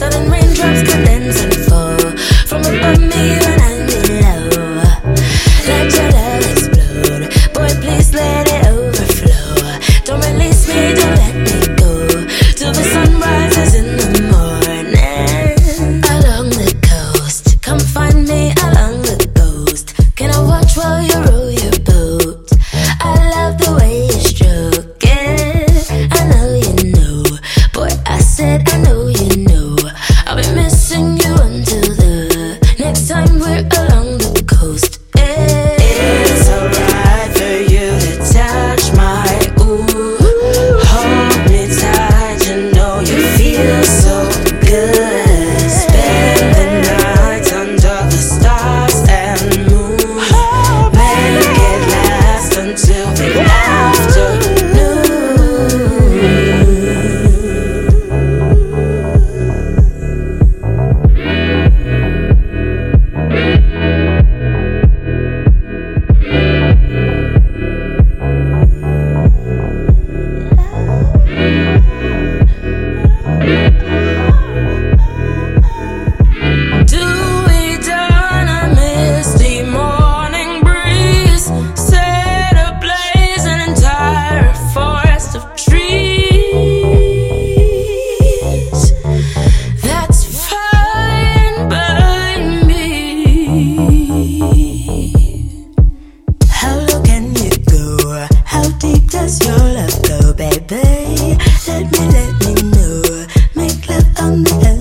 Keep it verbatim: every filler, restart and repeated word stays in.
Sudden raindrops condense and fall from above me when I'm below. Let your love explode, boy, please let it overflow. Don't release me, don't let me go till the sun rises in the morning. Along the coast, come find me along the coast. Can I watch while you row your boat? I love the way you stroke it. I know you know, boy, I said I know you know. I'll be missing you until the next time we're along the coast. It's alright for you to touch my ooh. Hold me tight, you know you feel so good. Spend the night under the stars and moon. Make it last until the afternoon. Do we down a misty morning breeze, set ablaze an entire forest of trees that's fine by me. How low can you go? How deep does your love go, baby? Let me, let me know. Make love on the